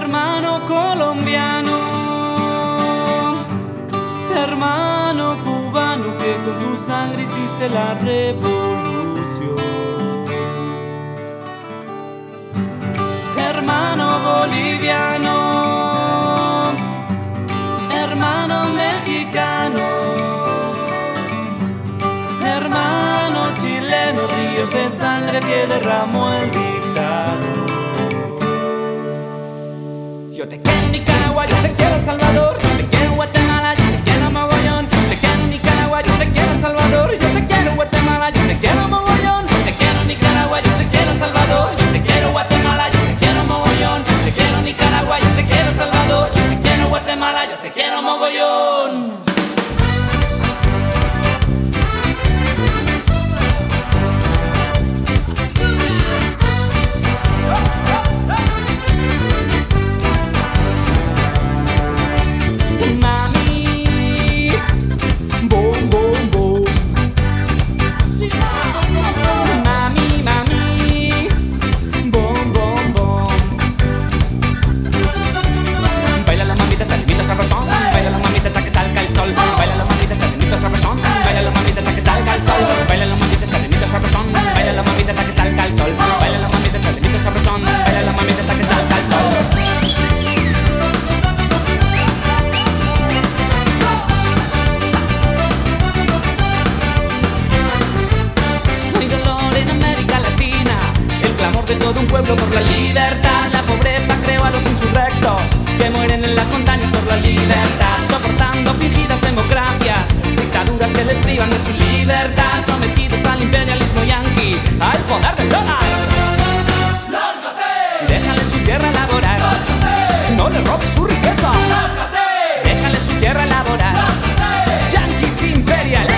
Hermano colombiano, hermano cubano, que con tu sangre hiciste la revolución. Hermano boliviano, hermano mexicano, hermano chileno, ríos de sangre que derramó el dictador. Yo te quiero en Nicaragua, yo te quiero en Salvador, yo te quiero en Guatemala, yo te quiero en mogollón. Te quiero en Nicaragua, yo te quiero en Salvador, yo te quiero en Guatemala, yo te quiero en mogollón. Te quiero en Nicaragua, yo te quiero en Salvador, yo te quiero en Guatemala, yo te quiero en mogollón. Te quiero en Nicaragua, yo te quiero en Salvador, yo te quiero en Guatemala, yo te quiero en mogollón. Todo un pueblo por la libertad, la pobreza creó a los insurrectos que mueren en las montañas por la libertad, soportando fingidas democracias, dictaduras que les privan de su libertad, sometidos al imperialismo yanqui, al poder del dólar. ¡Lárgate! Déjale su tierra laborar. ¡Lárgate! No le robes su riqueza. ¡Lárgate! Déjale su tierra laborar. ¡Lárgate! Yanquis imperialistas.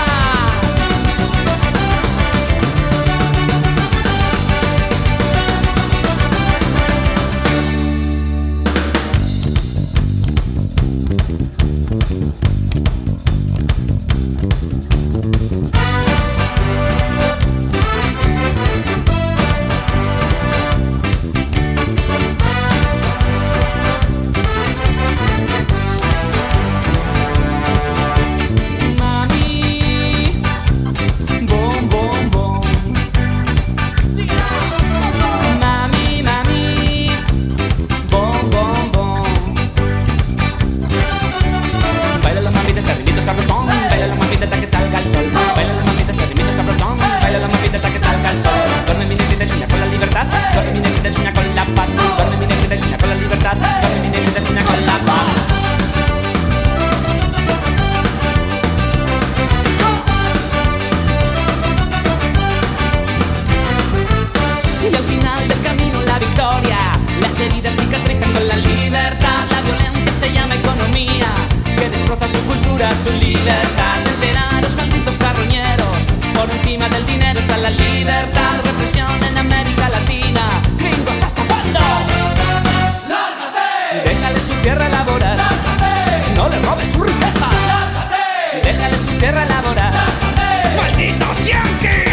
Y al final del camino la victoria, las heridas cicatrizan con la libertad. La violencia se llama economía, que destroza su cultura, su libertad. Vencer a los malditos carroñeros, por encima del dinero está la libertad. Represión en América Latina, gringos, ¿hasta cuándo? ¡Lárgate! Déjale su tierra laborar. ¡Lárgate! No le robes su riqueza. ¡Lárgate! Déjale su tierra laborar. ¡Lárgate! ¡Malditos yanquis!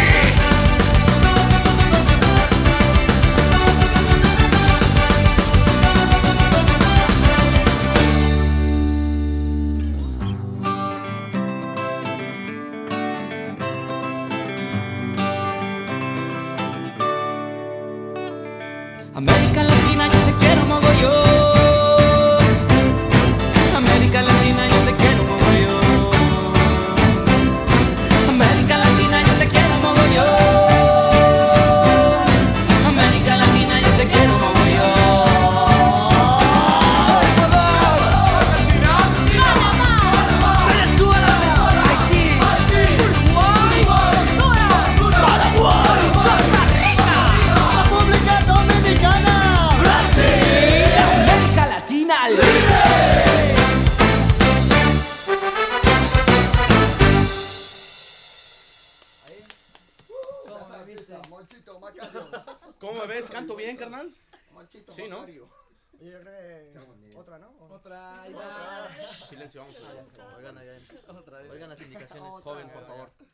América Latina, yo te quiero mogollón. América Latina, yo te quiero mogollón. América Latina, yo te quiero mogollón. América Latina, yo te quiero mogollón. Venezuela, Haití, Uruguay, Paraguay, Costa Rica, República Dominicana, Brasil, América Latina libre. ¿Cómo me ves? ¿Canto bien, carnal? Monchito, Sí, ¿no? Macario. Yo creo que otra, ¿no? Otra. Silencio, vamos. Oigan las indicaciones, joven, por favor.